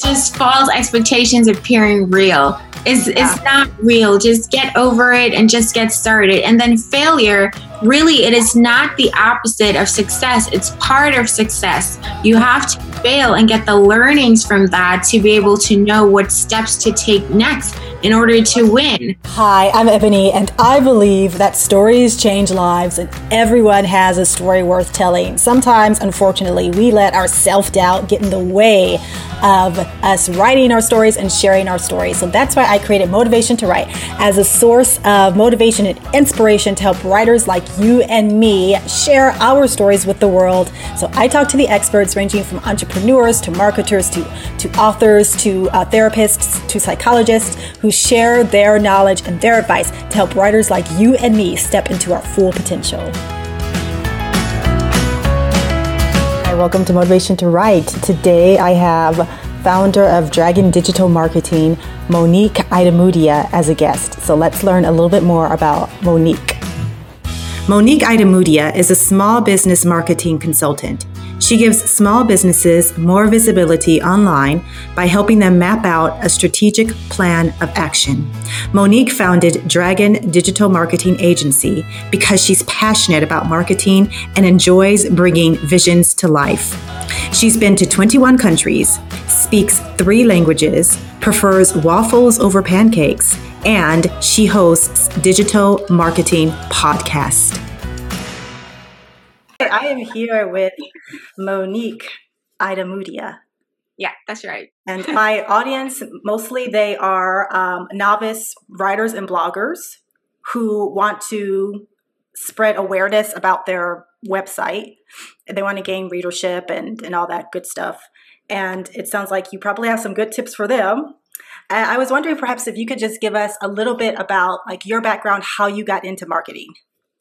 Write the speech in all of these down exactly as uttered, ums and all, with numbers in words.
just false expectations appearing real. It's, Yeah. it's not real. Just get over it and just get started. And then failure, really, it is not the opposite of success. It's part of success. You have to fail and get the learnings from that to be able to know what steps to take next in order to win. Hi, I'm Ebony, and I believe that stories change lives, and everyone has a story worth telling. Sometimes, unfortunately, we let our self-doubt get in the way of us writing our stories and sharing our stories. So that's why I created Motivation to Write as a source of motivation and inspiration to help writers like you and me share our stories with the world. So I talk to the experts ranging from entrepreneurs to marketers to, to authors to uh, therapists to psychologists who share their knowledge and their advice to help writers like you and me step into our full potential. Hi, welcome to Motivation to Write. Today I have founder of Dragon Digital Marketing, Monique Idamudia, as a guest. So let's learn a little bit more about Monique. Monique Idamudia is a small business marketing consultant. She gives small businesses more visibility online by helping them map out a strategic plan of action. Monique founded Dragon Digital Marketing Agency because she's passionate about marketing and enjoys bringing visions to life. She's been to twenty-one countries, speaks three languages, prefers waffles over pancakes, and she hosts Digital Marketing Podcast. I am here with Monique Idamudia. Yeah, that's right. And my audience, mostly they are um, novice writers and bloggers who want to spread awareness about their website. They want to gain readership and, and all that good stuff. And it sounds like you probably have some good tips for them. And I was wondering perhaps if you could just give us a little bit about like your background, how you got into marketing.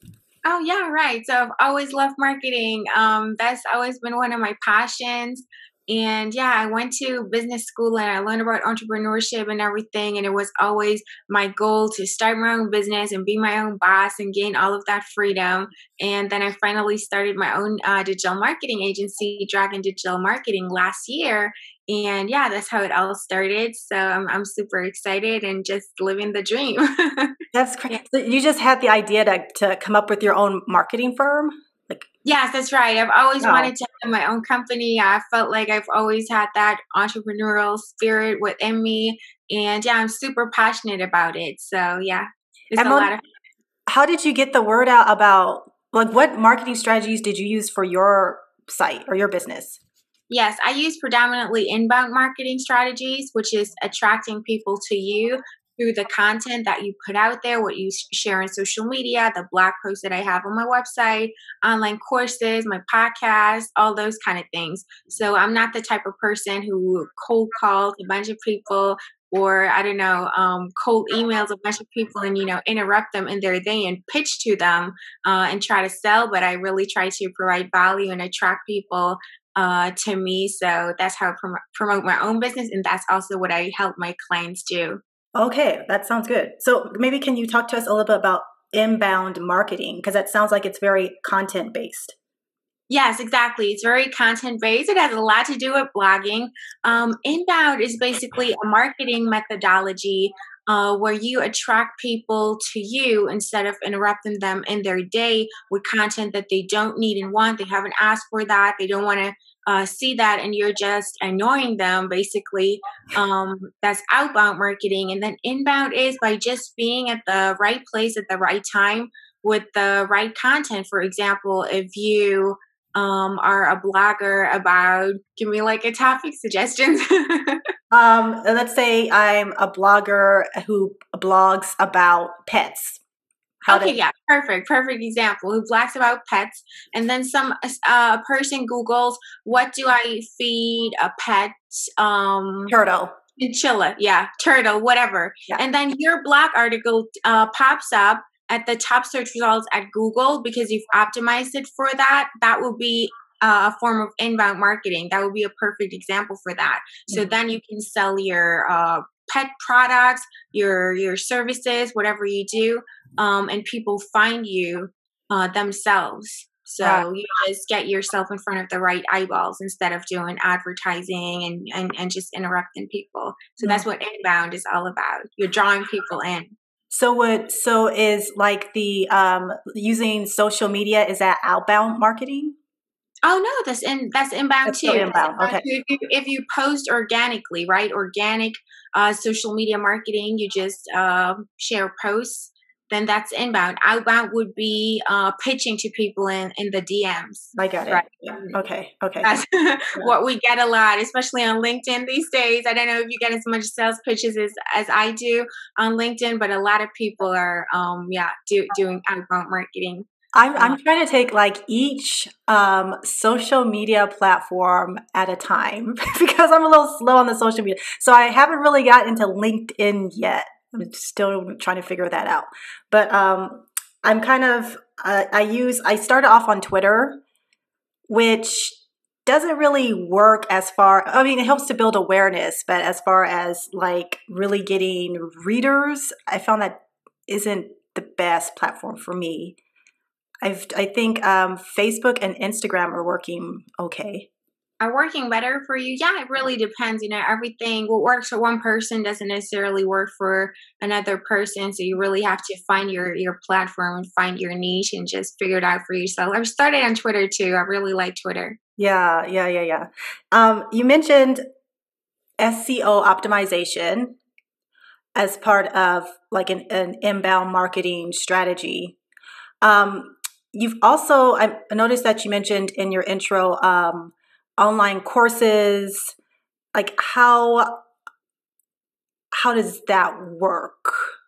Oh, yeah, right. So I've always loved marketing. Um, that's always been one of my passions. And yeah, I went to business school and I learned about entrepreneurship and everything. And it was always my goal to start my own business and be my own boss and gain all of that freedom. And then I finally started my own uh, digital marketing agency, Dragon Digital Marketing, last year. And yeah, that's how it all started. So I'm, I'm super excited and just living the dream. That's crazy. So you just had the idea to, to come up with your own marketing firm? Like, yes, that's right. I've always wow. wanted to have my own company. I felt like I've always had that entrepreneurial spirit within me. And yeah, I'm super passionate about it. So yeah, it's and a Mon- lot of How did you get the word out about, like, what marketing strategies did you use for your site or your business? Yes, I use predominantly inbound marketing strategies, which is attracting people to you through the content that you put out there, what you share on social media, the blog posts that I have on my website, online courses, my podcast, all those kind of things. So I'm not the type of person who cold calls a bunch of people or, I don't know, um, cold emails a bunch of people and, you know, interrupt them in their day and pitch to them uh, and try to sell. But I really try to provide value and attract people uh, to me. So that's how I prom- promote my own business. And that's also what I help my clients do. Okay, that sounds good. So maybe can you talk to us a little bit about inbound marketing? Because that sounds like it's very content based. Yes, exactly. It's very content based. It has a lot to do with blogging. Um, inbound is basically a marketing methodology uh, where you attract people to you instead of interrupting them in their day with content that they don't need and want. They haven't asked for that. They don't want to uh, see that, and you're just annoying them, basically. Um, that's outbound marketing. And then inbound is by just being at the right place at the right time with the right content. For example, if you um, are a blogger about, give me like a topic suggestions. um, let's say I'm a blogger who blogs about pets. How okay, to- yeah, perfect, perfect example. Who blogs about pets, and then some uh, person Googles, what do I feed a pet? Um, Turtle. Chinchilla, yeah, turtle, whatever. Yeah. And then your blog article uh, pops up at the top search results at Google because you've optimized it for that. That will be uh, a form of inbound marketing. That would be a perfect example for that. So mm-hmm. then you can sell your uh, pet products, your your services, whatever you do, um, and people find you uh, themselves. So Right. you just get yourself in front of the right eyeballs instead of doing advertising and, and, and just interrupting people. So Mm. that's what inbound is all about. You're drawing people in. So what? So is like the um, using social media, is that outbound marketing? Oh no, that's in that's inbound That's still too. That's inbound. inbound Okay. too. If you if you post organically, right? Organic uh, social media marketing, you just uh, share posts, then that's inbound. Outbound would be uh, pitching to people in in the D Ms, I got right? it. Yeah. Okay. Okay. That's what we get a lot, especially on LinkedIn these days. I don't know if you get as much sales pitches as, as I do on LinkedIn, but a lot of people are, um, yeah, do, doing outbound marketing. I'm Uh, I'm trying to take like each um, social media platform at a time because I'm a little slow on the social media. So I haven't really got into LinkedIn yet. I'm still trying to figure that out. But um, I'm kind of uh, I use I started off on Twitter, which doesn't really work as far. I mean, it helps to build awareness, but as far as like really getting readers, I found that isn't the best platform for me. I've, I think um, Facebook and Instagram are working okay. are working better for you? Yeah, it really depends. You know, everything what works for one person doesn't necessarily work for another person. So you really have to find your your platform and find your niche and just figure it out for yourself. I've started on Twitter too. I really like Twitter. Yeah, yeah, yeah, yeah. Um, you mentioned S E O optimization as part of like an, an inbound marketing strategy. Um, you've also, I noticed that you mentioned in your intro um, online courses. Like how how does that work?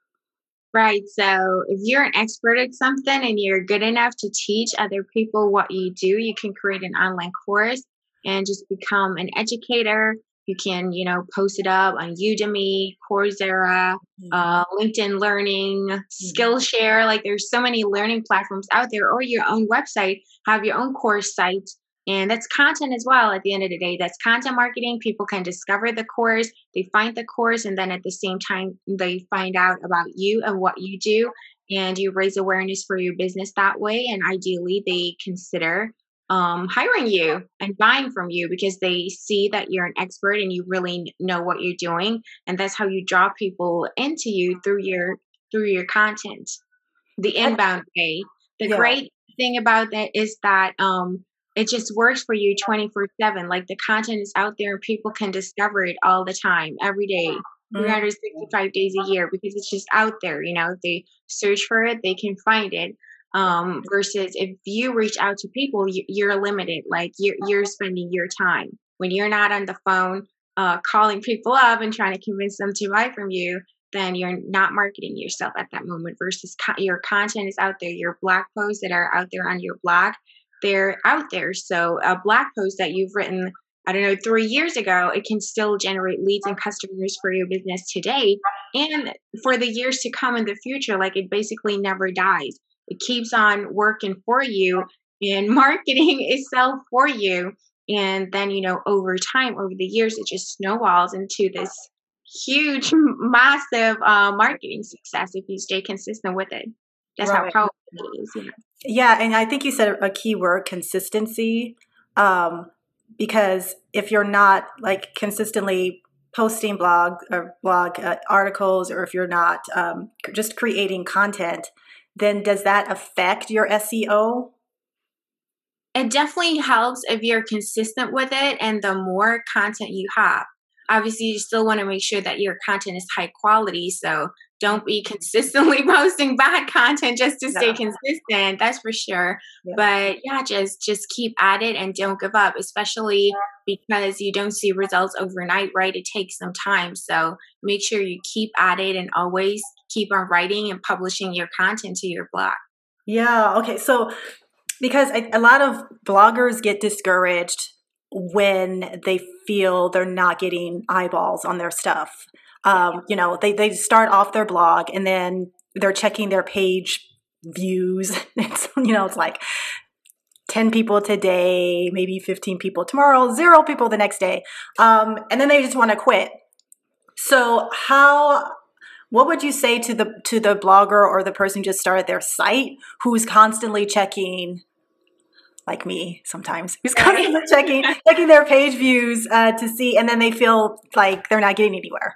Right. So if you're an expert at something and you're good enough to teach other people what you do, you can create an online course and just become an educator. You can, you know, post it up on Udemy, Coursera, uh, LinkedIn Learning, Skillshare. Like there's so many learning platforms out there, or your own website, have your own course site. And that's content as well at the end of the day. That's content marketing. People can discover the course, they find the course, and then at the same time, they find out about you and what you do. And you raise awareness for your business that way. And ideally, they consider um, hiring you and buying from you because they see that you're an expert and you really know what you're doing. And that's how you draw people into you through your through your content, the That, inbound way. The yeah. great thing about that is that um, it just works for you twenty-four seven. Like the content is out there and people can discover it all the time, every day, Mm. three hundred sixty-five days a year because it's just out there. You know, if they search for it, they can find it. Um, versus if you reach out to people, you, you're limited. Like you're, you're spending your time when you're not on the phone uh, calling people up and trying to convince them to buy from you, then you're not marketing yourself at that moment versus co- your content is out there. Your blog posts that are out there on your blog, they're out there. So a blog post that you've written, I don't know, three years ago, it can still generate leads and customers for your business today and for the years to come in the future. Like it basically never dies. It keeps on working for you and marketing itself for you. And then, you know, over time, over the years, it just snowballs into this huge, massive uh, marketing success if you stay consistent with it. That's how Right. powerful it is. You know? Yeah, and I think you said a key word, consistency. Um, because if you're not like consistently posting blog or blog uh, articles, or if you're not um, just creating content, then does that affect your S E O? It definitely helps if you're consistent with it and the more content you have. Obviously, you still want to make sure that your content is high quality. So don't be consistently posting bad content just to stay Yeah. consistent. That's for sure. Yeah. But yeah, just just keep at it and don't give up, especially because you don't see results overnight, right? It takes some time. So make sure you keep at it and always keep on writing and publishing your content to your blog. Yeah. Okay. So because a, a lot of bloggers get discouraged when they feel they're not getting eyeballs on their stuff. Um, you know, they, they start off their blog and then they're checking their page views. It's, you know, it's like ten people today, maybe fifteen people tomorrow, zero people the next day. Um, and then they just want to quit. So how, what would you say to the, to the blogger or the person who just started their site who's constantly checking like me sometimes, who's constantly checking checking their page views uh, to see, and then they feel like they're not getting anywhere.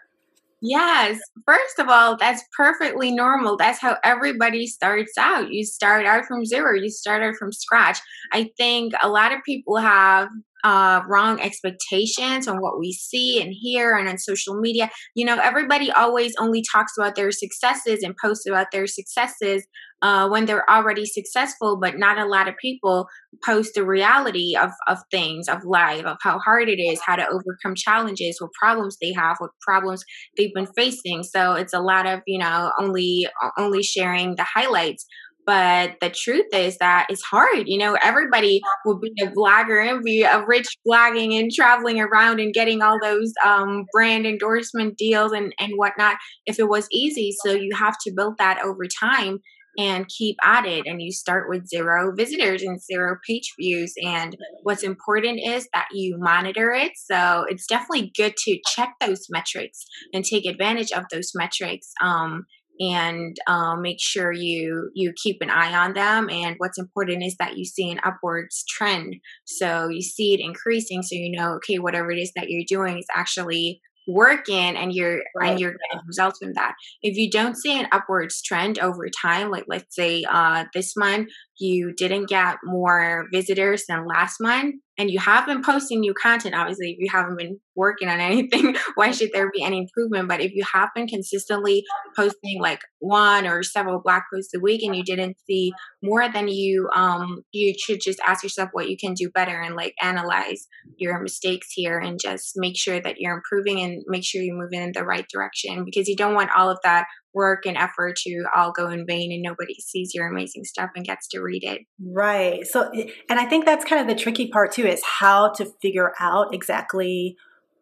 Yes. First of all, that's perfectly normal. That's how everybody starts out. You start out from zero. You start out from scratch. I think a lot of people have uh, wrong expectations on what we see and hear and on social media. You know, everybody always only talks about their successes and posts about their successes uh, when they're already successful, but not a lot of people post the reality of, of things, of life, of how hard it is, how to overcome challenges, what problems they have, what problems they've been facing. So it's a lot of, you know, only only sharing the highlights. But the truth is that it's hard. You know, everybody will be a blogger and be a rich blogging and traveling around and getting all those um, brand endorsement deals and, and whatnot if it was easy. So you have to build that over time and keep at it. And you start with zero visitors and zero page views. And what's important is that you monitor it. So it's definitely good to check those metrics and take advantage of those metrics. Um, and um, make sure you you keep an eye on them. And what's important is that you see an upwards trend. So you see it increasing, so you know, okay, whatever it is that you're doing is actually working, and you're Right. and you're getting results from that. If you don't see an upwards trend over time, like let's say uh, this month you didn't get more visitors than last month, and you have been posting new content, obviously if you haven't been working on anything, why should there be any improvement? But if you have been consistently posting like one or several blog posts a week and you didn't see more, then you um you should just ask yourself what you can do better and like analyze your mistakes here and just make sure that you're improving and make sure you're moving in the right direction, because you don't want all of that work and effort to all go in vain and nobody sees your amazing stuff and gets to read it. Right. So, and I think that's kind of the tricky part too, is how to figure out exactly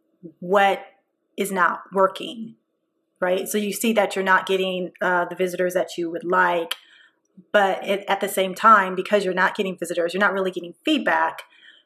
what is not working, right? So you see that you're not getting uh, the visitors that you would like, but it, at the same time, because you're not getting visitors, you're not really getting feedback.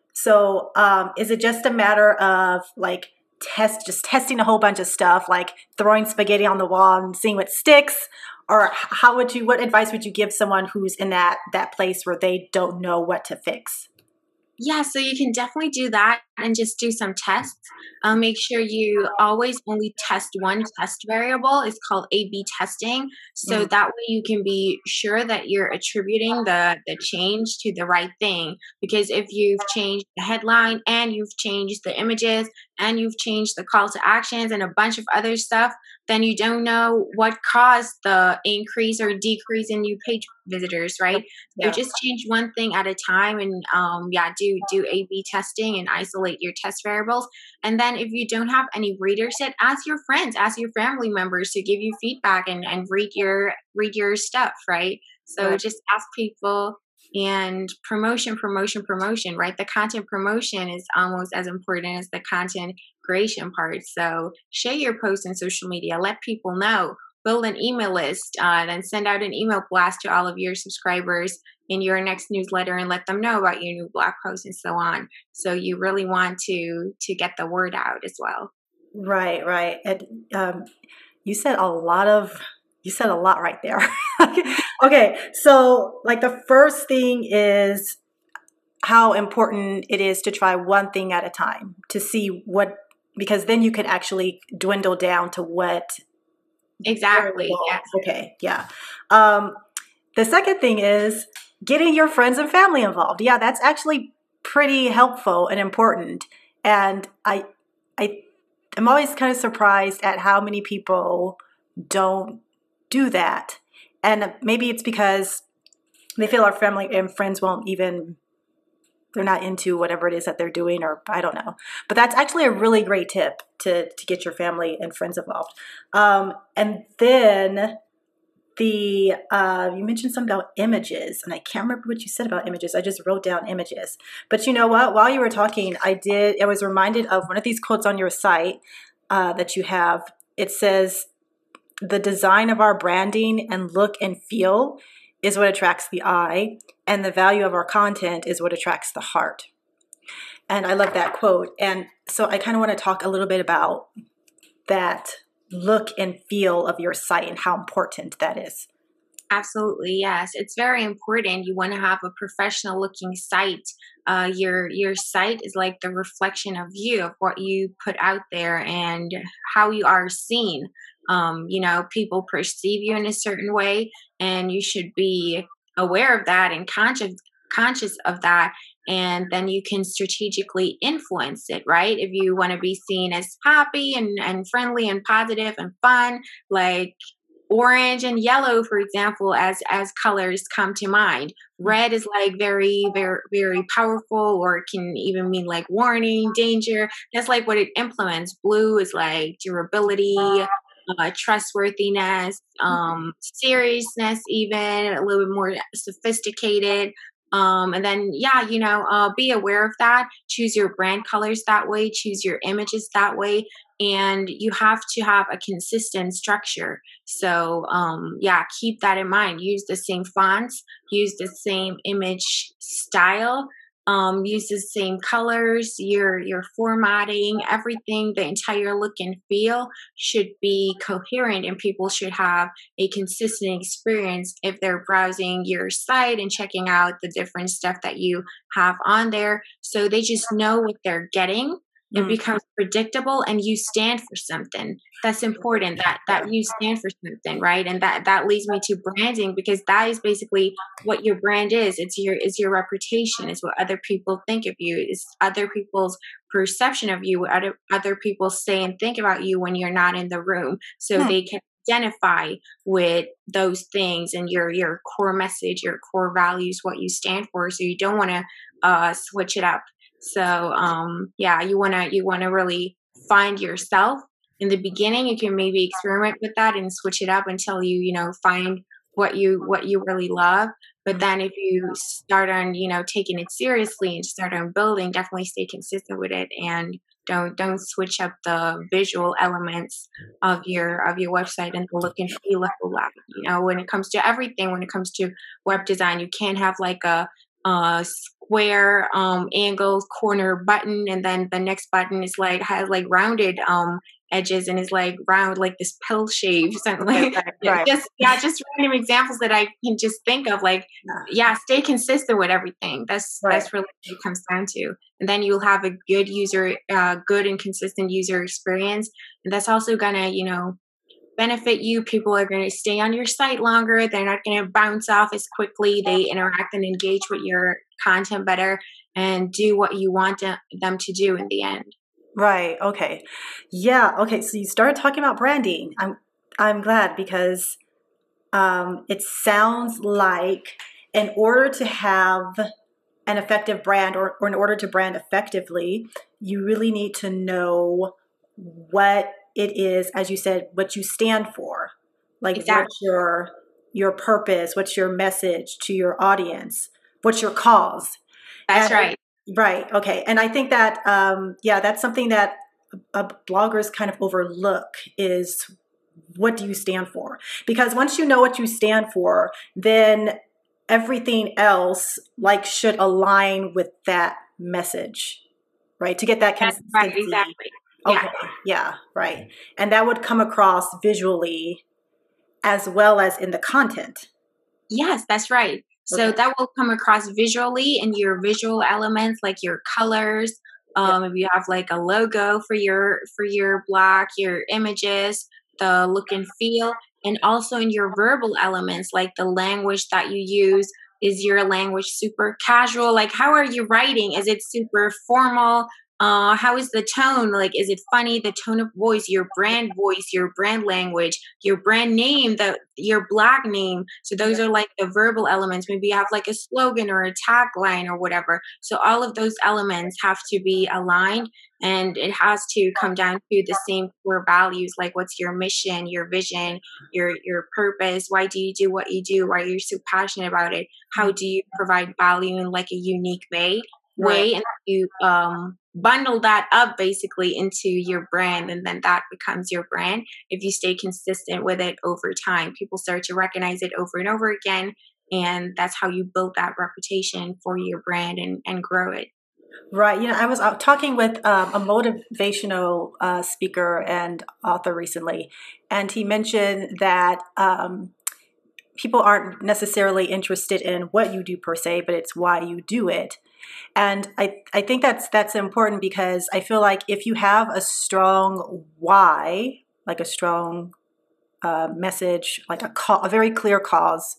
So um, is it just a matter of like test, just testing a whole bunch of stuff, like throwing spaghetti on the wall and seeing what sticks? Or how would you, what advice would you give someone who's in that, that place where they don't know what to fix? Yeah, so you can definitely do that and just do some tests. Um, make sure you always only test one test variable. It's called A B testing. So Mm. that way you can be sure that you're attributing the, the change to the right thing. Because if you've changed the headline and you've changed the images and you've changed the call to actions and a bunch of other stuff, then you don't know what caused the increase or decrease in new page visitors, right? Yeah. So just change one thing at a time, and um, yeah, do do A B testing and isolate your test variables. And then if you don't have any readers yet, ask your friends, ask your family members to give you feedback and, and read your read your stuff, right? So Right. just ask people. And promotion, promotion, promotion, right? The content promotion is almost as important as the content creation part. So share your posts on social media, let people know, build an email list, uh, then send out an email blast to all of your subscribers in your next newsletter and let them know about your new blog post and so on. So you really want to to get the word out as well. Right, right. And um, you said a lot of, you said a lot right there. Okay, so like the first thing is how important it is to try one thing at a time to see what, because then you can actually dwindle down to what. Exactly. Yes. Okay, yeah. Um, the second thing is getting your friends and family involved. Yeah, that's actually pretty helpful and important. And I, I, I'm always kind of surprised at how many people don't do that. And maybe it's because they feel our family and friends won't even, they're not into whatever it is that they're doing, or I don't know. But that's actually a really great tip to, to get your family and friends involved. Um, and then the, uh, you mentioned something about images, and I can't remember what you said about images. I just wrote down images. But you know what? While you were talking, I did, I was reminded of one of these quotes on your site uh, that you have. It says, the design of our branding and look and feel is what attracts the eye, and the value of our content is what attracts the heart. And I love that quote. And so I kind of want to talk a little bit about that look and feel of your site and how important that is. Absolutely, yes. It's very important. You want to have a professional looking site. Uh, your your site is like the reflection of you, of what you put out there and how you are seen. Um, you know, people perceive you in a certain way, and you should be aware of that and conscious conscious of that. And then you can strategically influence it, right? If you want to be seen as happy and, and friendly and positive and fun, like orange and yellow, for example, as as colors come to mind. Red is like very very very powerful, or it can even mean like warning, danger. That's like what it implements. Blue is like durability, uh, trustworthiness, um seriousness, even a little bit more sophisticated. Um and then, yeah, you know, uh be aware of that. Choose your brand colors that way, choose your images that way, and you have to have a consistent structure. So, um, yeah, keep that in mind. Use the same fonts, use the same image style, um, use the same colors, your your formatting, everything, the entire look and feel should be coherent, and people should have a consistent experience if they're browsing your site and checking out the different stuff that you have on there. So they just know what they're getting. It Mm, becomes predictable, and you stand for something. That's important, that that yeah. you stand for something, right? And that that leads me to branding, because that is basically what your brand is. It's your is your reputation. It's what other people think of you. It's other people's perception of you, what other other people say and think about you when you're not in the room. So Hmm. they can identify with those things and your your core message, your core values, what you stand for. So you don't want to uh switch it up. So, um, yeah, you wanna you wanna really find yourself in the beginning. You can maybe experiment with that and switch it up until you you know find what you what you really love. But Mm. then if you start on, you know, taking it seriously and start on building, definitely stay consistent with it, and don't don't switch up the visual elements of your of your website and the look and feel of the web. You know, when it comes to everything, when it comes to web design, you can't have like a uh square um angled corner button, and then the next button is like has like rounded um edges and is like round, like this pill shape, something Okay, like right, yeah, right. just yeah just random examples that I can just think of. Like, Yeah, yeah, stay consistent with everything. that's right. that's really what it comes down to. And then you'll have a good user uh good and consistent user experience, and that's also gonna, you know, benefit you. People are going to stay on your site longer. They're not going to bounce off as quickly. They interact and engage with your content better and do what you want to, them to do in the end. Right. Okay. Yeah. Okay. So you started talking about branding. I'm I'm glad because um, it sounds like in order to have an effective brand, or, or in order to brand effectively, you really need to know what it is, as you said, what you stand for. Like Exactly. what's your your purpose, what's your message to your audience, what's your cause. That's And right. right, okay. And I think that um, yeah, that's something that uh, bloggers kind of overlook is what do you stand for? Because once you know what you stand for, then everything else like should align with that message, right? To get that That's right. consistency. Exactly. Yeah. Okay, yeah, right. And that would come across visually as well as in the content. Yes, that's right. So Okay. that will come across visually in your visual elements, like your colors. Yeah. Um, if you have like a logo for your for your blog, your images, the look and feel, and also in your verbal elements, like the language that you use. Is your language super casual? Like, how are you writing? Is it super formal? Uh, how is the tone? Like, is it funny? The tone of voice, your brand voice, your brand language, your brand name, the your blog name. So those Yeah. are like the verbal elements. Maybe you have like a slogan or a tagline or whatever. So all of those elements have to be aligned, and it has to come down to the same core values. Like, what's your mission, your vision, your your purpose? Why do you do what you do? Why are you so passionate about it? How do you provide value in like a unique way? Right. Way and you um bundle that up basically into your brand, and then that becomes your brand. If you stay consistent with it over time, people start to recognize it over and over again, and that's how you build that reputation for your brand and and grow it. Right. You know, I was out talking with um, a motivational uh, speaker and author recently, and he mentioned that um, people aren't necessarily interested in what you do per se, but it's why you do it. And I, I think that's that's important because I feel like if you have a strong why, like a strong uh, message, like a call, a very clear cause,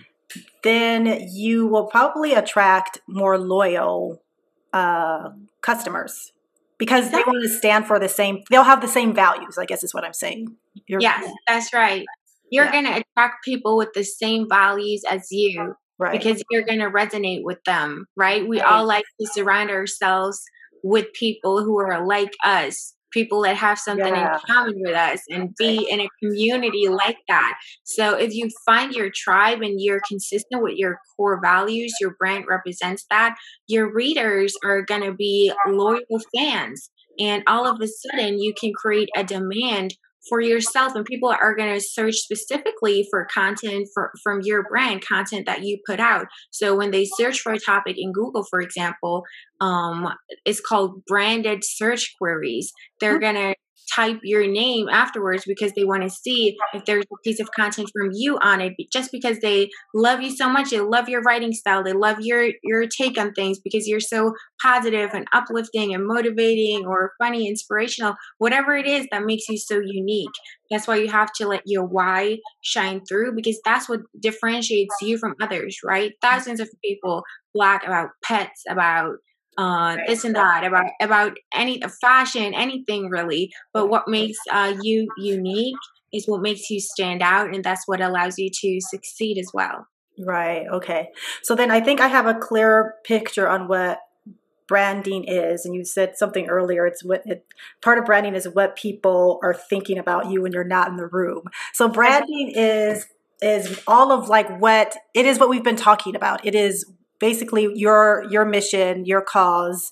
then you will probably attract more loyal uh, customers because they want to stand for the same, they'll have the same values, I guess is what I'm saying. You're, yes, that's right. You're yeah. going to attract people with the same values as you, right? Because you're going to resonate with them, right? We right. all like to surround ourselves with people who are like us, people that have something yeah. in common with us, and be in a community like that. So if you find your tribe and you're consistent with your core values, your brand represents that, your readers are going to be loyal fans. And all of a sudden you can create a demand for yourself, and people are going to search specifically for content for, from your brand, content that you put out. So when they search for a topic in Google, for example, um, it's called branded search queries. They're going to type your name afterwards because they want to see if there's a piece of content from you on it, just because they love you so much. They love your writing style. They love your, your take on things because you're so positive and uplifting and motivating or funny, inspirational, whatever it is that makes you so unique. That's why you have to let your why shine through, because that's what differentiates you from others, right? Thousands of people blog about pets, about Uh, this and that, about about any fashion, anything really. But what makes uh, you unique is what makes you stand out, and that's what allows you to succeed as well. Right. Okay. So then I think I have a clear picture on what branding is, and you said something earlier. It's what it, part of branding is what people are thinking about you when you're not in the room. So branding is is all of like what it is, what we've been talking about. It is basically your your mission, your cause,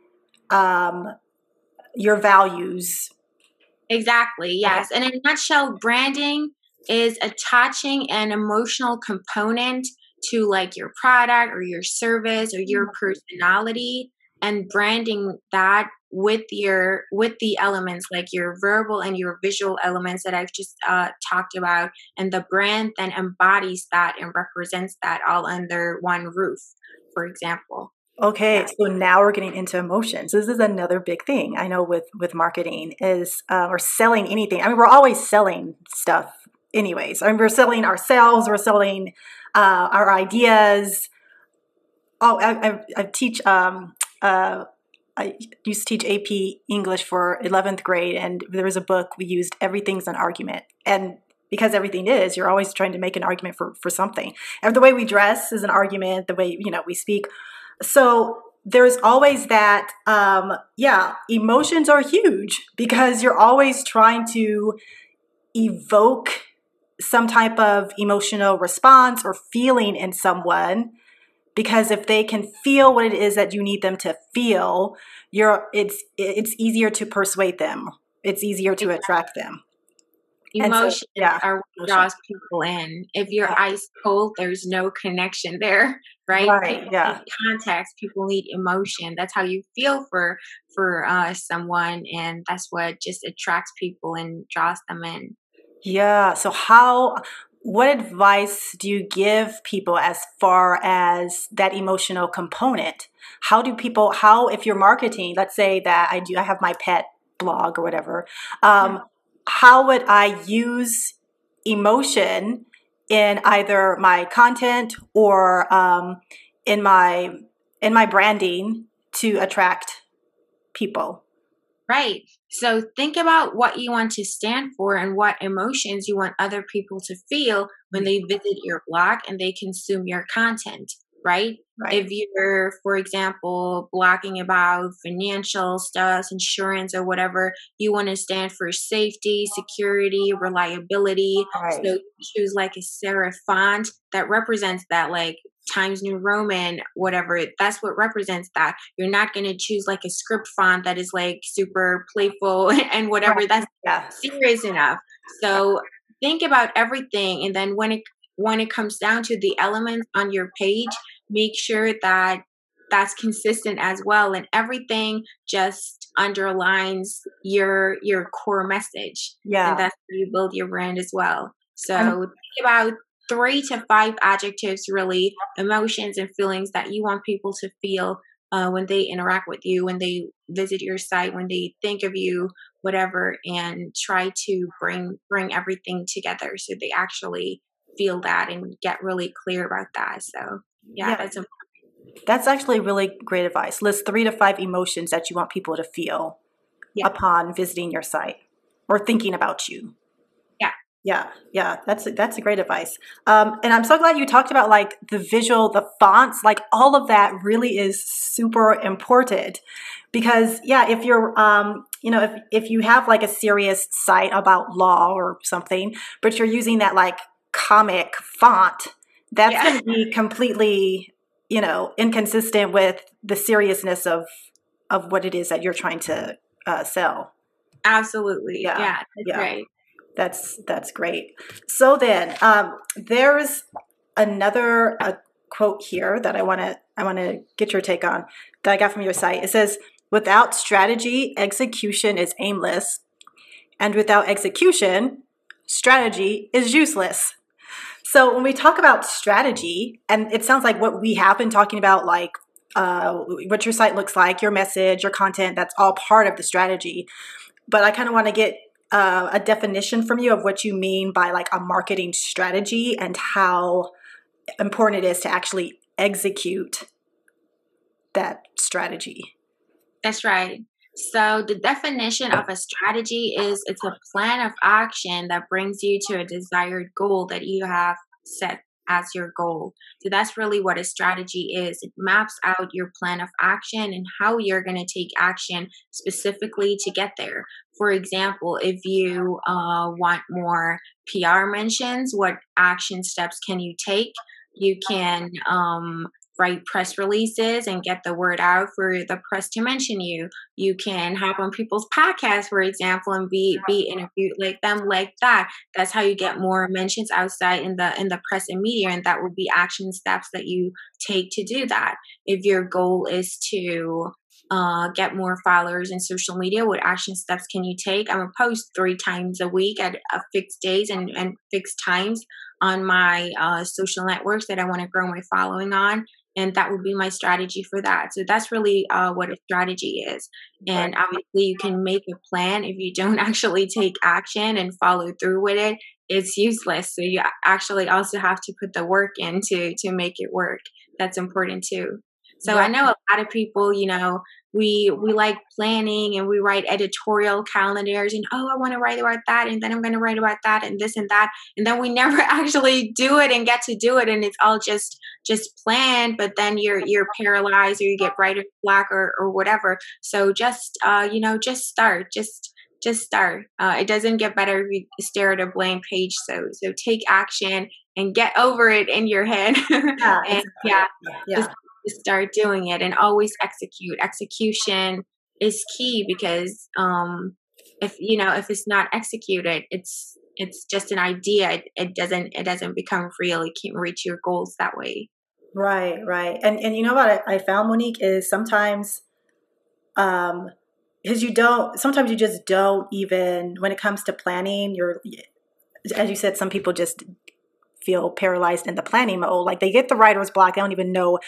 um, your values. Exactly. Yes. And in a nutshell, branding is attaching an emotional component to like your product or your service or your personality, and branding that with your with the elements like your verbal and your visual elements that I've just uh, talked about, and the brand then embodies that and represents that all under one roof, for example. Okay, yeah. So now we're getting into emotions. This is another big thing I know with with marketing is uh, or selling anything. I mean, we're always selling stuff anyways. I mean, we're selling ourselves, we're selling uh, our ideas. Oh, I, I, I teach um, uh, I used to teach A P English for eleventh grade, and there was a book we used, Everything's an Argument. And because everything is, you're always trying to make an argument for, for something. And the way we dress is an argument, the way, you know, we speak. So there's always that, um, yeah, emotions are huge because you're always trying to evoke some type of emotional response or feeling in someone. Because if they can feel what it is that you need them to feel, you're it's it's easier to persuade them. It's easier to attract them. Emotions so, yeah, are what draws people in. If you're yeah. ice cold, there's no connection there, right? Right. People yeah. need context. People need emotion. That's how you feel for for uh, someone, and that's what just attracts people and draws them in. Yeah. So how? What advice do you give people as far as that emotional component? How do people, how, if you're marketing, let's say that I do, I have my pet blog or whatever, um, yeah. how would I use emotion in either my content or um, in my, in my branding to attract people? Right. So think about what you want to stand for and what emotions you want other people to feel when they visit your blog and they consume your content, right? Right. If you're, for example, blogging about financial stuff, insurance or whatever, you want to stand for safety, security, reliability. Right. So choose like a serif font that represents that, like Times New Roman, whatever. That's what represents that. You're not going to choose like a script font that is like super playful and whatever. Right. That's yeah. serious enough. So think about everything, and then when it when it comes down to the elements on your page, make sure that that's consistent as well, and everything just underlines your your core message. Yeah, and that's how you build your brand as well. So I'm, think about three to five adjectives, really, emotions and feelings that you want people to feel uh, when they interact with you, when they visit your site, when they think of you, whatever, and try to bring bring everything together so they actually feel that and get really clear about that. So yeah, Yeah, that's important. that's actually really great advice. List three to five emotions that you want people to feel Yeah, upon visiting your site or thinking about you. yeah. Yeah, yeah, that's that's a great advice. Um, and I'm so glad you talked about like the visual, the fonts, like all of that really is super important. Because yeah, if you're, um, you know, if if you have like a serious site about law or something, but you're using that like comic font, that's Yeah. going to be completely, you know, inconsistent with the seriousness of of what it is that you're trying to uh, sell. Absolutely. Yeah, Yeah, that's yeah. right. That's that's great. So then, um, there's another uh, quote here that I want to I want to get your take on that I got from your site. It says, "Without strategy, execution is aimless, and without execution, strategy is useless." So when we talk about strategy, and it sounds like what we have been talking about, like uh, what your site looks like, your message, your content, that's all part of the strategy. But I kind of want to get uh, a definition from you of what you mean by like a marketing strategy and how important it is to actually execute that strategy. That's right. So the definition of a strategy is it's a plan of action that brings you to a desired goal that you have set as your goal. So that's really what a strategy is. It maps out your plan of action and how you're going to take action specifically to get there. For example, if you uh, want more P R mentions, what action steps can you take? You can um, write press releases and get the word out for the press to mention you. You can hop on people's podcasts, for example, and be be interviewed like them like that. That's how you get more mentions outside in the in the press and media, and that would be action steps that you take to do that. If your goal is to uh, get more followers in social media, what action steps can you take? I'm gonna post three times a week at uh, fixed days and, and fixed times on my uh, social networks that I want to grow my following on, and that would be my strategy for that. So that's really uh, what a strategy is. Right. And obviously you can make a plan. If you don't actually take action and follow through with it, it's useless. So you actually also have to put the work in to to make it work. That's important too. So I Right. know a lot of people, you know, we we like planning and we write editorial calendars and, oh, I want to write about that and then I'm going to write about that and this and that, and then we never actually do it and get to do it, and it's all just just planned, but then you're you're paralyzed or you get writer's block or or whatever. So just uh you know just start, just just start. Uh, it doesn't get better if you stare at a blank page. So so take action and get over it in your head. Yeah, And exactly. yeah, Yeah. just just start doing it and always execute. Execution is key because um if you know if it's not executed, it's it's just an idea. It, it doesn't it doesn't become real. You can't reach your goals that way. Right, right. And and you know what I, I found, Monique, is sometimes um because you don't sometimes you just don't even when it comes to planning, you're as you said, some people just feel paralyzed in the planning mode. Like they get the writer's block, they don't even know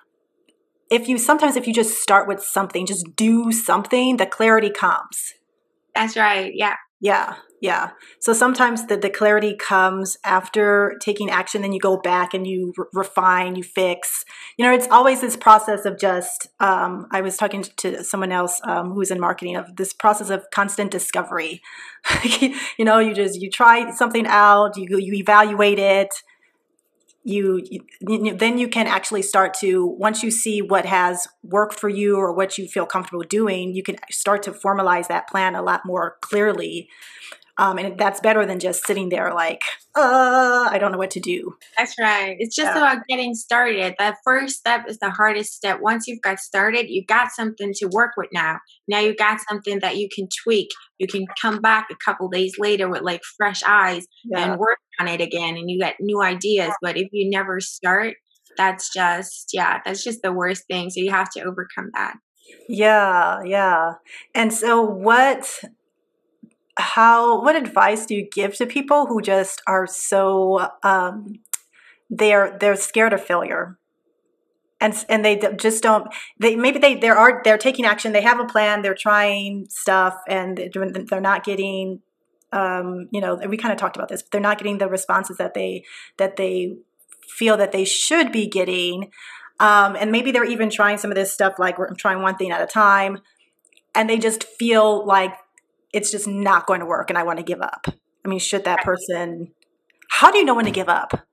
if you sometimes if you just start with something, just do something, the clarity comes. That's right. Yeah. Yeah, yeah. So sometimes the, the clarity comes after taking action, then you go back and you re- refine, you fix. You know, it's always this process of just, um, I was talking to someone else um, who's in marketing, of this process of constant discovery. You know, you just, you try something out, you, you evaluate it, you, you then you can actually start to, once you see what has worked for you or what you feel comfortable doing, you can start to formalize that plan a lot more clearly. Um, and that's better than just sitting there like, uh, I don't know what to do. That's right. It's just Yeah. about getting started. That first step is the hardest step. Once you've got started, you got something to work with now. Now you got something that you can tweak. You can come back a couple days later with like fresh eyes Yeah. and work on it again, and you got new ideas. But if you never start, that's just, yeah, that's just the worst thing. So you have to overcome that. Yeah, yeah. And so what how what advice do you give to people who just are so um they're they're scared of failure. And, and they just don't, they, maybe they, they are, they're taking action. They have a plan. They're trying stuff and they're not getting, um, you know, we kind of talked about this, but they're not getting the responses that they, that they feel that they should be getting. Um, and maybe they're even trying some of this stuff, like I'm trying one thing at a time, and they just feel like it's just not going to work and I want to give up. I mean, should that person, how do you know when to give up?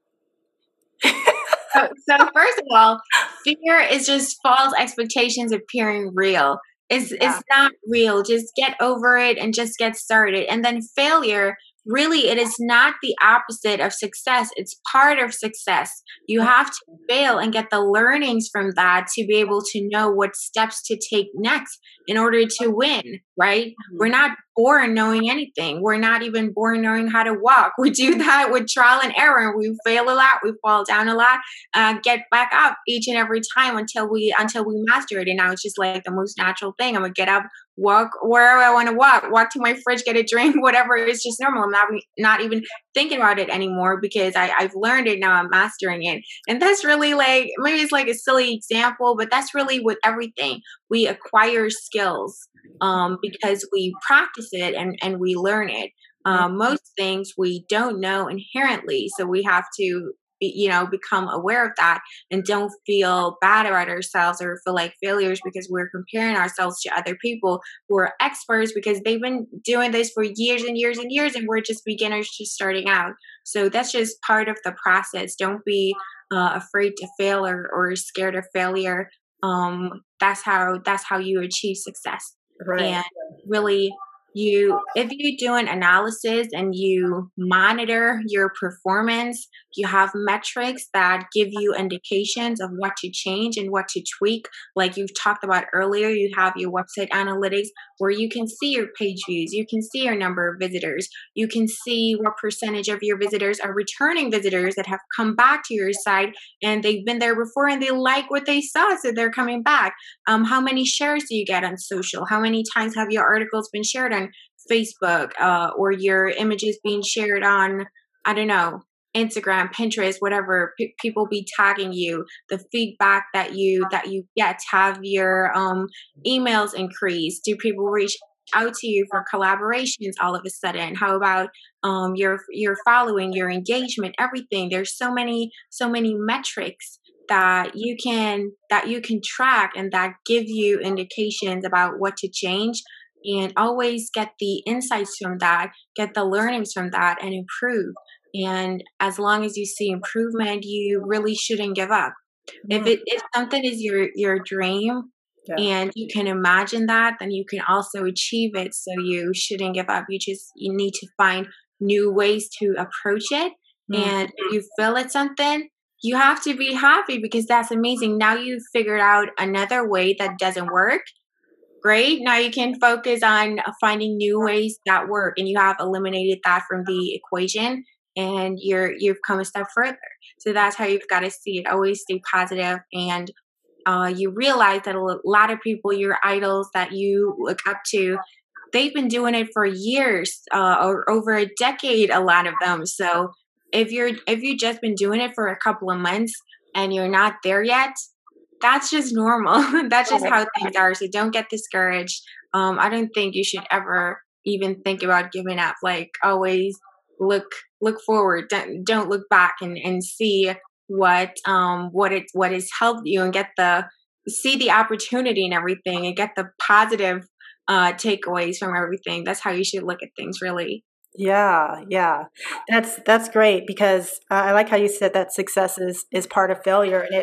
So, so first of all, fear is just false expectations appearing real. It's, yeah. it's not real. Just get over it and just get started. And then failure, really, it is not the opposite of success. It's part of success. You have to fail and get the learnings from that to be able to know what steps to take next in order to win, right? Mm-hmm. We're not born knowing anything. We're not even born knowing how to walk. We do that with trial and error. We fail a lot. We fall down a lot, uh, get back up each and every time until we until we master it. And now it's just like the most natural thing. I'm gonna get up, walk wherever I want to walk, walk to my fridge, get a drink, whatever. It's just normal. I'm not not even thinking about it anymore because I, I've learned it now. I'm mastering it. And that's really like, maybe it's like a silly example, but that's really with everything. We acquire skills um, because we practice it and, and we learn it. Um, most things we don't know inherently. So we have to, be, you know, become aware of that and don't feel bad about ourselves or feel like failures because we're comparing ourselves to other people who are experts because they've been doing this for years and years and years and we're just beginners just starting out. So that's just part of the process. Don't be uh, afraid to fail or, or scared of failure. Um, that's how that's how you achieve success. Right. And really, you if you do an analysis and you monitor your performance, you have metrics that give you indications of what to change and what to tweak. Like you've talked about earlier, you have your website analytics where you can see your page views, you can see your number of visitors, you can see what percentage of your visitors are returning visitors that have come back to your site and they've been there before and they like what they saw, so they're coming back. Um, how many shares do you get on social? How many times have your articles been shared on Facebook, uh, or your images being shared on, I don't know, Instagram, Pinterest, whatever, P- people be tagging you, the feedback that you that you get, have your um, emails increase? Do people reach out to you for collaborations all of a sudden? How about um, your your following, your engagement, everything? There's so many so many metrics that you can that you can track and that give you indications about what to change. And always get the insights from that, get the learnings from that, and improve. And as long as you see improvement, you really shouldn't give up. Mm. If it if something is your your dream, yeah, and you can imagine that, then you can also achieve it. So you shouldn't give up. You just you need to find new ways to approach it. Mm. And if you feel it's something, you have to be happy because that's amazing. Now you've figured out another way that doesn't work. Great. Now you can focus on finding new ways that work, and you have eliminated that from the equation, and you're you've come a step further. So that's how you've got to see it. Always stay positive, and uh, you realize that a lot of people, your idols that you look up to, they've been doing it for years, uh, or over a decade. A lot of them. So if you're if you've just been doing it for a couple of months and you're not there yet, that's just normal. That's just how things are. So don't get discouraged. Um, I don't think you should ever even think about giving up. Like always look look forward. Don't don't look back and, and see what um what it what has helped you and get the see the opportunity and everything and get the positive uh takeaways from everything. That's how you should look at things, really. Yeah, yeah, that's that's great because uh, I like how you said that success is is part of failure, and it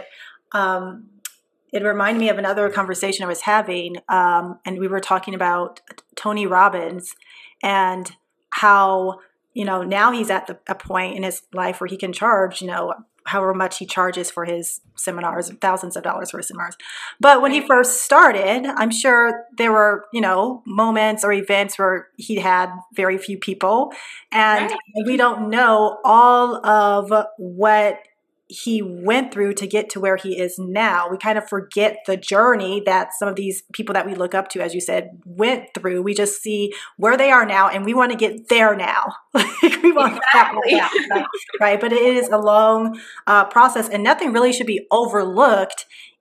um. It reminded me of another conversation I was having, um, and we were talking about Tony Robbins and how, you know, now he's at the, a point in his life where he can charge, you know, however much he charges for his seminars, thousands of dollars for his seminars. But when he first started, I'm sure there were, you know, moments or events where he had very few people, and right. we don't know all of what he went through to get to where he is now. We kind of forget the journey that some of these people that we look up to, as you said, went through. We just see where they are now, and we want to get there now. Like we want Exactly. that now, right? Right? But it is a long uh, process, and nothing really should be overlooked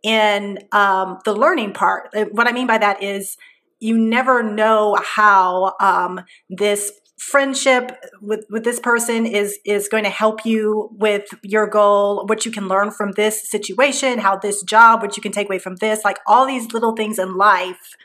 in um, the learning part. What I mean by that is you never know how um, this friendship with, with this person is is going to help you with your goal, what you can learn from this situation, how this job, what you can take away from this, like all these little things in life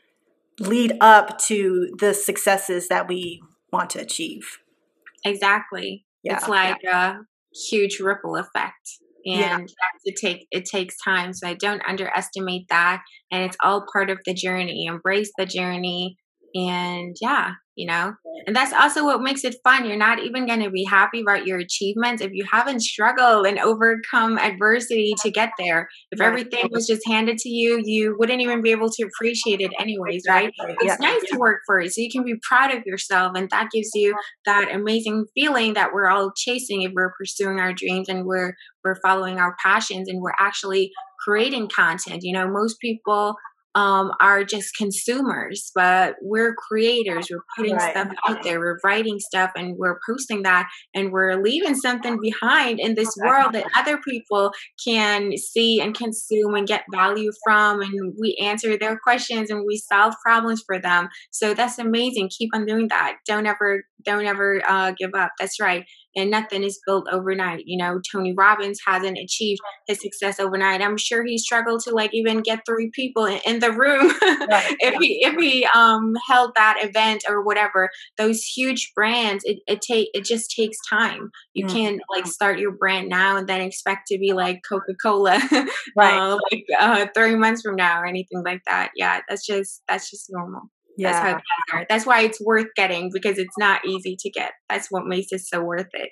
lead up to the successes that we want to achieve. Exactly. Yeah, it's like yeah. a huge ripple effect. And Yeah. it take it takes time. So I don't underestimate that. And it's all part of the journey. Embrace the journey. And yeah, you know, and that's also what makes it fun. You're not even going to be happy about your achievements if you haven't struggled and overcome adversity to get there. If Right. everything was just handed to you, you wouldn't even be able to appreciate it anyways, right? Exactly. It's Yeah. nice to work for it so you can be proud of yourself, and that gives you that amazing feeling that we're all chasing if we're pursuing our dreams and we're we're following our passions and we're actually creating content. You know, most people um, are just consumers, but we're creators. We're putting Right. stuff out there. We're writing stuff and we're posting that, and we're leaving something behind in this world that other people can see and consume and get value from. And we answer their questions and we solve problems for them. So that's amazing. Keep on doing that. Don't ever, don't ever uh, give up. That's right. And nothing is built overnight. You know, Tony Robbins hasn't achieved his success overnight. I'm sure he struggled to like even get three people in, in the room Right. if he if he um held that event or whatever. Those huge brands, it it take it just takes time. You Mm. can't like start your brand now and then expect to be like Coca-Cola Right. uh, like uh, three months from now or anything like that. Yeah, that's just that's just normal. That's how Yeah. things are. That's why it's worth getting, because it's not easy to get. That's what makes it so worth it.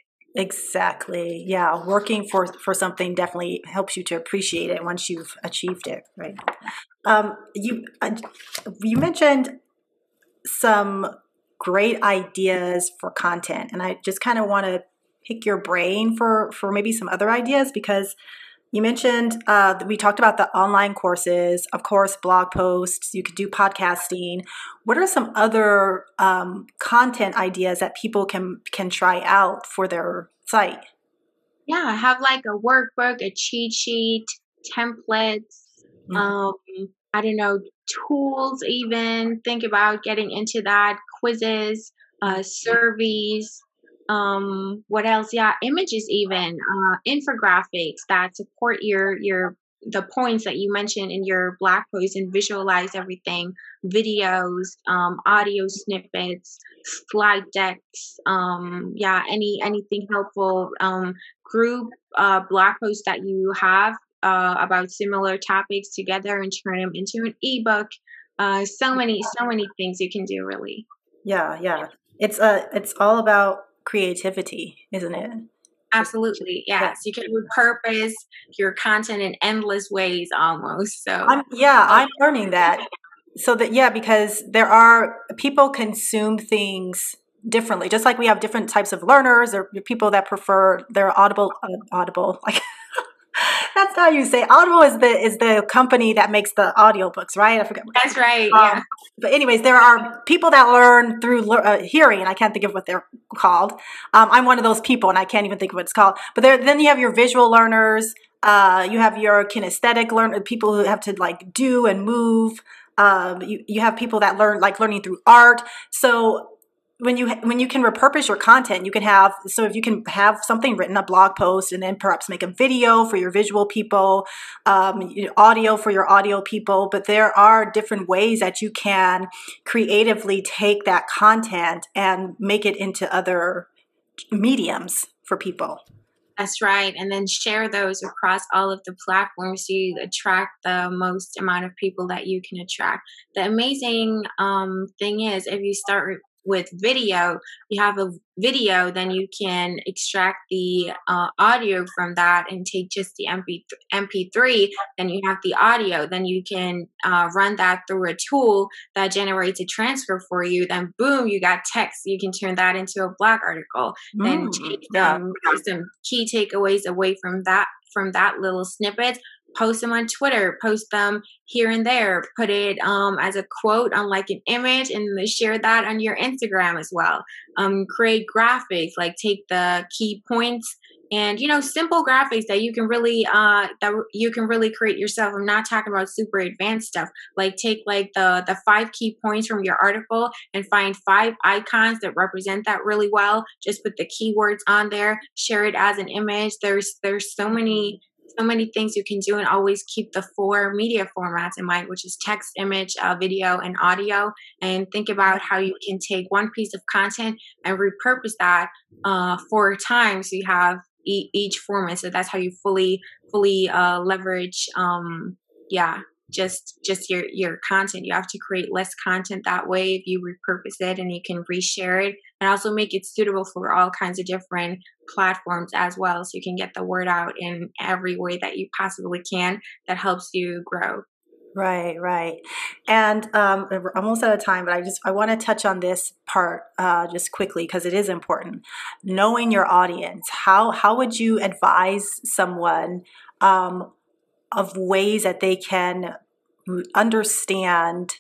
Exactly. Yeah. Working for, for something definitely helps you to appreciate it once you've achieved it. Right. Um, you, uh, you mentioned some great ideas for content, and I just kind of want to pick your brain for, for maybe some other ideas, because you mentioned, uh, we talked about the online courses, of course, blog posts, you could do podcasting. What are some other um, content ideas that people can can try out for their site? Yeah, have like a workbook, a cheat sheet, templates, Mhm. um, I don't know, tools even. Think about getting into that, quizzes, uh, surveys, um, what else? Yeah, images even, uh, infographics that support your your the points that you mentioned in your blog post and visualize everything, videos, um, audio snippets, slide decks, um, yeah, any anything helpful, um, group uh, blog posts that you have uh, about similar topics together and turn them into an ebook. Uh, so many, so many things you can do, really. Yeah, yeah. It's uh it's all about creativity, isn't it? Just Absolutely, yeah. yes. You can repurpose your content in endless ways, almost. So, I'm yeah, oh, I'm learning that. So that yeah, because there are people consume things differently. Just like we have different types of learners, there are people that prefer their audible uh, audible like that's not how you say Audible is the is the company that makes the audiobooks, right? I forget. that's right. Um, Yeah, but anyways, there are people that learn through lear- uh, hearing, and I can't think of what they're called. Um, I'm one of those people, and I can't even think of what it's called. But there, then you have your visual learners. Uh, you have your kinesthetic learn people who have to like do and move. Um, you you have people that learn like learning through art. So when you when you can repurpose your content, you can have so if you can have something written, a blog post, and then perhaps make a video for your visual people, um, you know, audio for your audio people. But there are different ways that you can creatively take that content and make it into other mediums for people. that's right. And then share those across all of the platforms so you attract the most amount of people that you can attract. The amazing um, thing is, if you start with video, you have a video, then you can extract the uh, audio from that and take just the M P M P three. Then you have the audio. Then you can uh, run that through a tool that generates a transcript for you. Then boom, you got text. You can turn that into a blog article. Mm, Then take yeah. some some key takeaways away from that from that little snippet. Post them on Twitter, post them here and there, put it um, as a quote on like an image, and share that on your Instagram as well. Um, create graphics, like take the key points and, you know, simple graphics that you can really uh, that you can really create yourself. I'm not talking about super advanced stuff. Like take like the the five key points from your article and find five icons that represent that really well. Just put the keywords on there, share it as an image. There's there's so many so many things you can do, and always keep the four media formats in mind, which is text, image, uh, video, and audio. And think about how you can take one piece of content and repurpose that uh, four times. So you have e- each format. So that's how you fully, fully uh, leverage, um, yeah, just just your your content. You have to create less content that way if you repurpose it, and you can reshare it, and also make it suitable for all kinds of different platforms as well, so you can get the word out in every way that you possibly can that helps you grow. Right, right. And um, we're almost out of time, but I just I want to touch on this part uh, just quickly because it is important. Knowing your audience, how how would you advise someone um, of ways that they can understand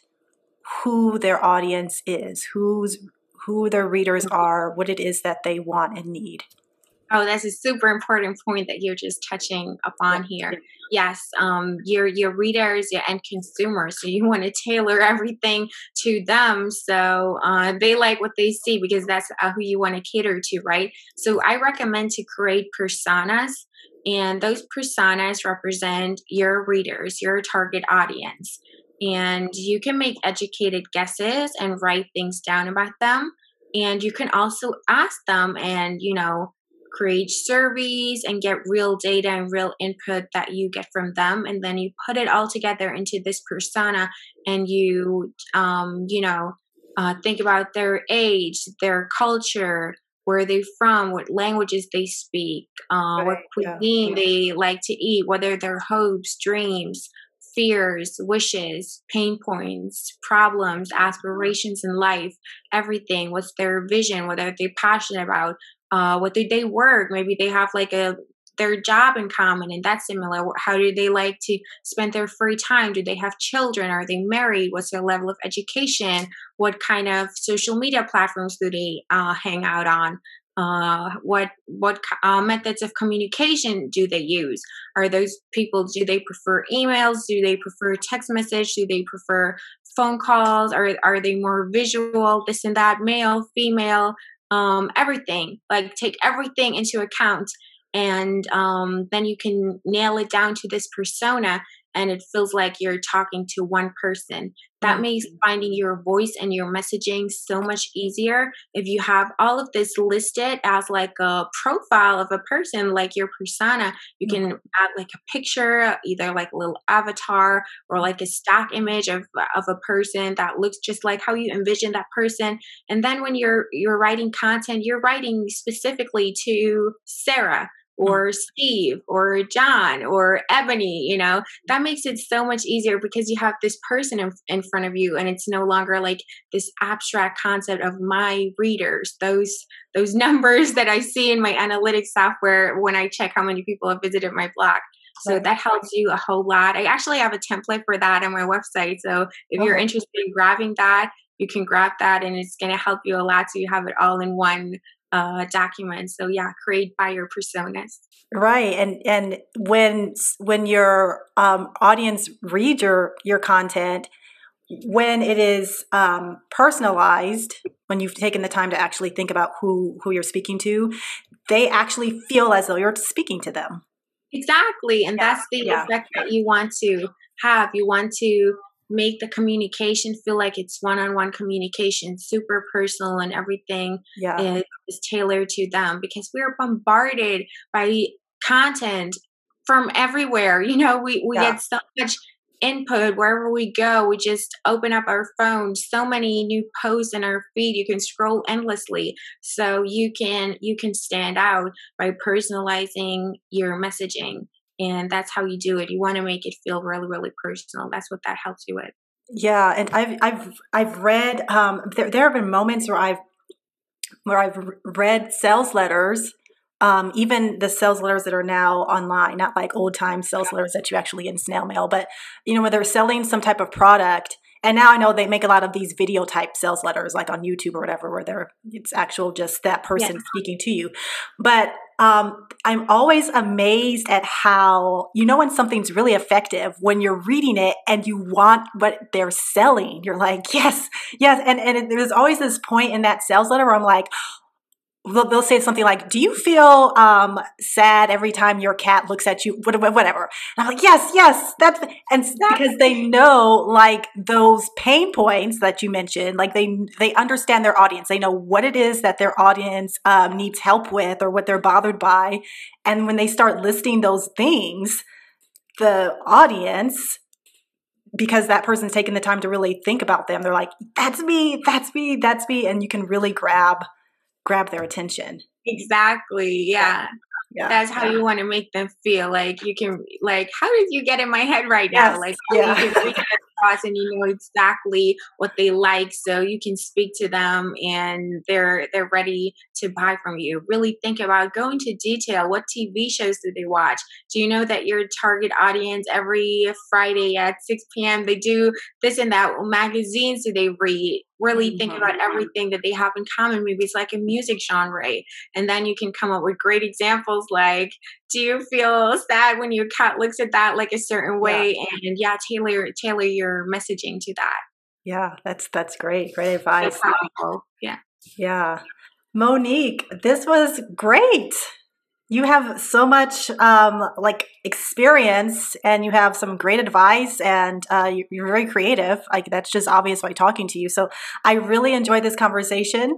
who their audience is, who's who their readers are, what it is that they want and need? Oh, that's a super important point that you're just touching upon here. Yes, um, your your readers, your end consumers. So you want to tailor everything to them, so uh, they like what they see, because that's uh, who you want to cater to, right? So I recommend to create personas, and those personas represent your readers, your target audience, and you can make educated guesses and write things down about them, and you can also ask them, and you know create surveys and get real data and real input that you get from them, and then you put it all together into this persona, and you um you know uh, think about their age, their culture, where they're from, what languages they speak, uh, what Right. Yeah. cuisine they like to eat, what are their hopes, dreams, fears, wishes, pain points, problems, aspirations in life, everything. What's their vision? What are they passionate about? Uh, what do they work? Maybe they have like a their job in common, and that's similar. How do they like to spend their free time? Do they have children? Are they married? What's their level of education? What kind of social media platforms do they uh, hang out on? Uh, what what uh, methods of communication do they use? Are those people, do they prefer emails? Do they prefer text message? Do they prefer phone calls? Or are they more visual? This and that, male, female, um, everything. Like take everything into account, and um, then you can nail it down to this persona, and it feels like you're talking to one person. That makes finding your voice and your messaging so much easier if you have all of this listed as like a profile of a person, like your persona. You can add like a picture, either like a little avatar or like a stock image of of a person that looks just like how you envision that person. And then when you're you're writing content, you're writing specifically to Sarah or Steve or John or Ebony. You know, that makes it so much easier because you have this person in, in front of you, and it's no longer like this abstract concept of my readers, those those numbers that I see in my analytics software when I check how many people have visited my blog. So that helps you a whole lot. I actually have a template for that on my website. So if you're interested in grabbing that, you can grab that, and it's going to help you a lot. So you have it all in one uh, document. So yeah, create buyer personas. Right, and and when when your um, audience reads your your content, when it is um, personalized, when you've taken the time to actually think about who who you're speaking to, they actually feel as though you're speaking to them. Exactly, and Yeah, that's the yeah. effect that you want to have. You want to make the communication feel like it's one-on-one communication, super personal, and everything Yeah. is, is tailored to them, because we're bombarded by content from everywhere. You know, we, we Yeah. get so much input wherever we go. We just open up our phone. So many new posts in our feed. You can scroll endlessly. So you can you can stand out by personalizing your messaging. And that's how you do it. You want to make it feel really, really personal. That's what that helps you with. Yeah, and I've I've I've read um, there there have been moments where I've where I've read sales letters, um, even the sales letters that are now online, not like old time sales letters that you actually get in snail mail, but you know where they're selling some type of product. And now I know they make a lot of these video type sales letters, like on YouTube or whatever, where they're it's actual just that person yeah. speaking to you. But um, I'm always amazed at how, you know, when something's really effective, when you're reading it and you want what they're selling, you're like, yes, yes. And, and it, there's always this point in that sales letter where I'm like, They'll, they'll say something like, do you feel um, sad every time your cat looks at you? Whatever. And I'm like, yes, yes. That's and because they know like those pain points that you mentioned, like they they understand their audience. They know what it is that their audience um, needs help with or what they're bothered by. And when they start listing those things, the audience, because that person's taking the time to really think about them, they're like, that's me, that's me, that's me. And you can really grab grab their attention. Exactly. Yeah. Yeah. That's how yeah. you want to make them feel. Like you can, like, how did you get in my head right now? Yes. Like, how yeah. you can reach across and you know exactly what they like, so you can speak to them and they're they're ready to buy from you. Really think about, go into detail. What T V shows do they watch? Do you know that your target audience every Friday at six p.m. they do this and that? Magazines do they read? Really mm-hmm. think about everything that they have in common. Maybe it's like a music genre. And then you can come up with great examples like, do you feel sad when your cat looks at that like a certain way? Yeah. And yeah, tailor tailor your messaging to that. Yeah, that's that's great. Great advice. Yeah. Yeah. Monique, this was great. You have so much um, like experience and you have some great advice and uh, you're very creative. Like that's just obvious by talking to you. So I really enjoyed this conversation.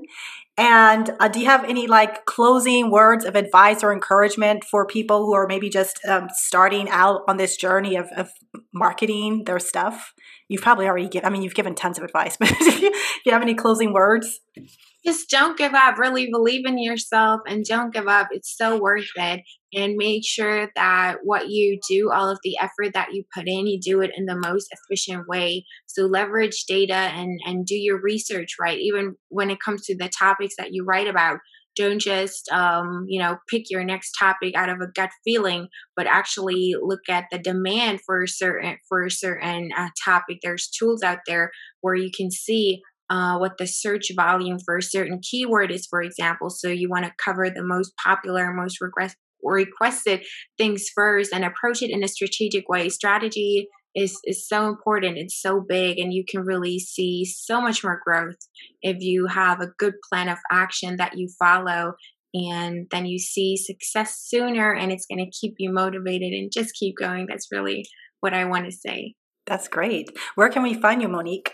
And uh, do you have any like closing words of advice or encouragement for people who are maybe just um, starting out on this journey of, of marketing their stuff? You've probably already given, I mean, you've given tons of advice, but if you, if you have any closing words? Just don't give up. Really believe in yourself and don't give up. It's so worth it. And make sure that what you do, all of the effort that you put in, you do it in the most efficient way. So leverage data and, and do your research right. Even when it comes to the topics that you write about, don't just, um, you know, pick your next topic out of a gut feeling, but actually look at the demand for a certain, for a certain uh, topic. There's tools out there where you can see Uh, what the search volume for a certain keyword is, for example. So you want to cover the most popular, most regress- requested things first and approach it in a strategic way. Strategy is, is so important. It's so big, and you can really see so much more growth if you have a good plan of action that you follow, and then you see success sooner, and it's going to keep you motivated and just keep going. That's really what I want to say. That's great. Where can we find you, Monique?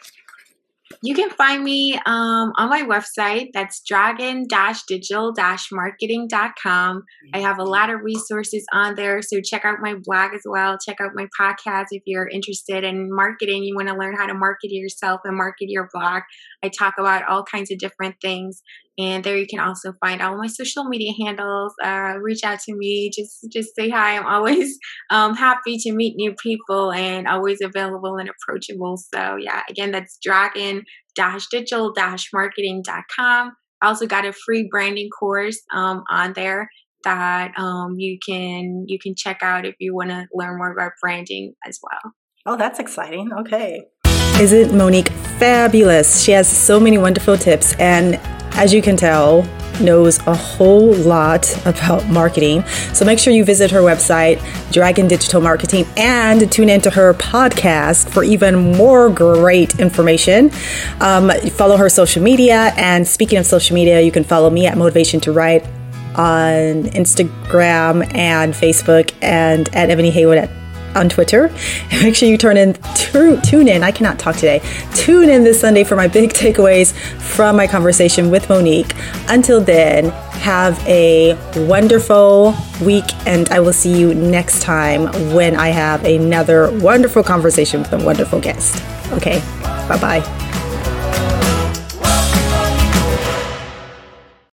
You can find me um, on my website. That's dragon dash digital dash marketing dot com. I have a lot of resources on there. So check out my blog as well. Check out my podcast if you're interested in marketing. You want to learn how to market yourself and market your blog. I talk about all kinds of different things. And there you can also find all my social media handles. Uh, reach out to me. Just just say hi. I'm always um, happy to meet new people and always available and approachable. So yeah, again, that's dragon dash digital dash marketing dot com. I also got a free branding course um, on there that um, you can you can check out if you want to learn more about branding as well. Oh, that's exciting. Okay. Isn't Monique fabulous? She has so many wonderful tips, and as you can tell, knows a whole lot about marketing. So make sure you visit her website, Dragon Digital Marketing, and tune into her podcast for even more great information. Um, follow her social media. And speaking of social media, you can follow me at Motivation to Write on Instagram and Facebook, and at Ebony Haywood at on Twitter. Make sure you turn in, tu- tune in. I cannot talk today. Tune in this Sunday for my big takeaways from my conversation with Monique. Until then, have a wonderful week, and I will see you next time when I have another wonderful conversation with a wonderful guest. Okay, bye-bye.